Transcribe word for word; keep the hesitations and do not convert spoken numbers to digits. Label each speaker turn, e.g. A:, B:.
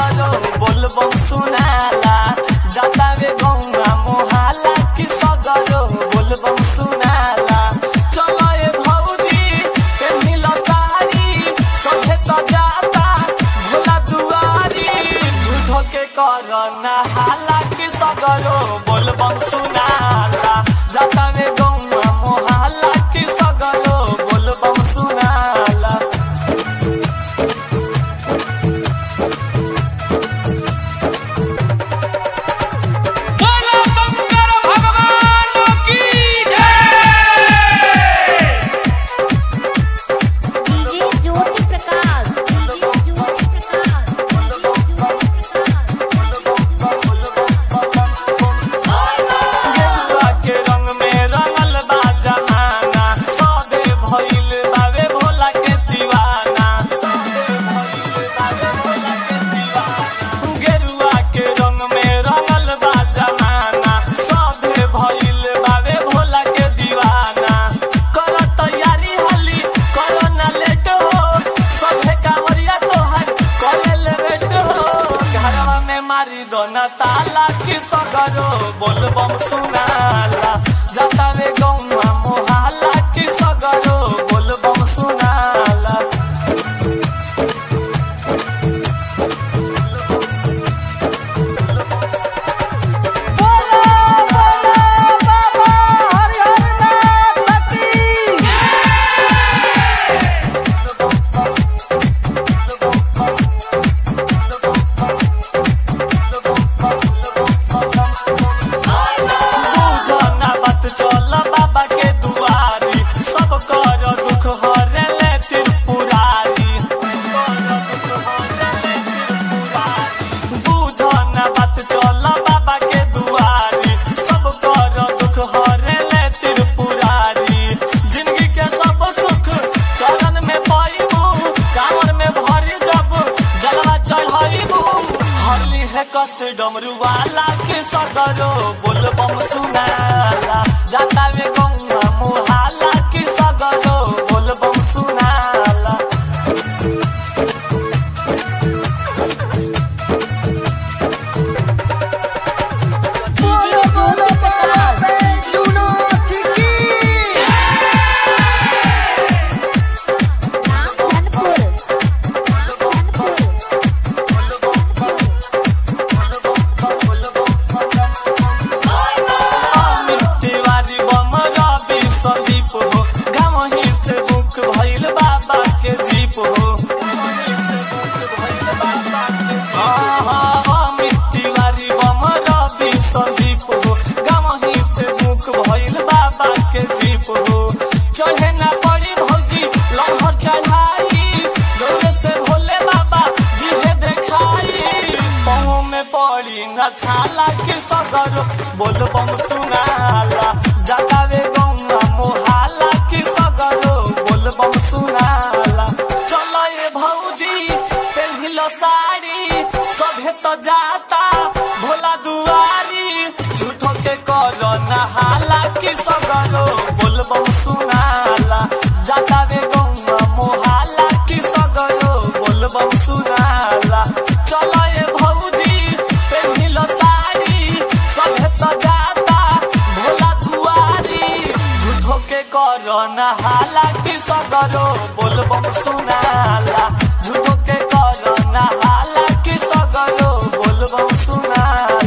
A: सगरो बोलबम सुनाला जातावे गौवा मोहाला की सगरो बोलबम सुनाला। चलो ए भौजी पेन्हिल साड़ी सभे तो जाता भोला दुआरी झूठो के करना हाला की सगरो बोलबम सुनाला जातावे गौवा मोहाला की सगरो बोलबम सुनाला। ताला की सगरो बोलबम सुनाला जातावे गौवा मोहाला की सगरो बोलबम सुनाला। चल बाबा के दुआरी सब कर दुख हरे ले त्रिपुरारी बुझ न बात चल बाबा के दुआरी सब कर दुख हरे ले त्रिपुरारी। जिंदगी के सब सुख चरण में पाइबू कांवर में भरी जब जलवा चढ़ाइबू हरली है कष्ट डमरू वाला के सगरो बोलबम सुनाला जातावे गौवा मोहाला की सगरो बोलबम सुनाला।
B: बोलो बोलो बाबा बैजूनाथ की
A: संदीप हो गाँव ही से बुक भइल बाबा के जीप हो तिवारी बम रवि संदीप हो गाँव ही से बुक भइल बाबा के जीप हो। चढ़े ना पड़ी भौजी लहर चढ़ाई दौड़े से भोले बाबा दिहे देखाई पाँव में पड़ी न छाला के सगरो बोलबम सुनाला जातावे गौवा मोहाला की सगरो बोलबम सुनाला। चलो ए भौजी पेन्हिल साड़ी सभे तो जाता भोला दुआरी झूठो के करना हाला की सगरो बोलबम सुनाला जातावे गौवा मोहाला की सगरो बोलबम सुनाला। चलो ए भौजी पेन्हिल साड़ी सभे तो जाता भोला दुआरी झूठो के करना हाला की सगरो बोलबम सुनाला झूठो के करना हाला की सगरो बोलबम सुनाला।